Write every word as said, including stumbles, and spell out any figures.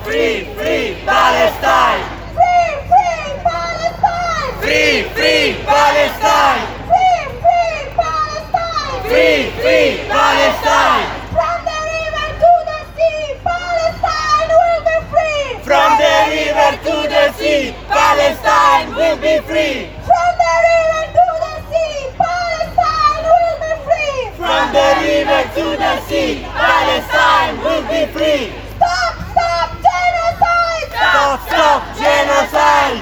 Free, free Palestine! Free, free Palestine! Free, free Palestine! Free, free Palestine! Free, free Palestine! From the river to the sea, Palestine will be free! From the river to the sea, Palestine will be free! From the river to the sea, Palestine will be free! From the river to the sea, Palestine will be free! Stop, stop genocide! Stop, stop genocide!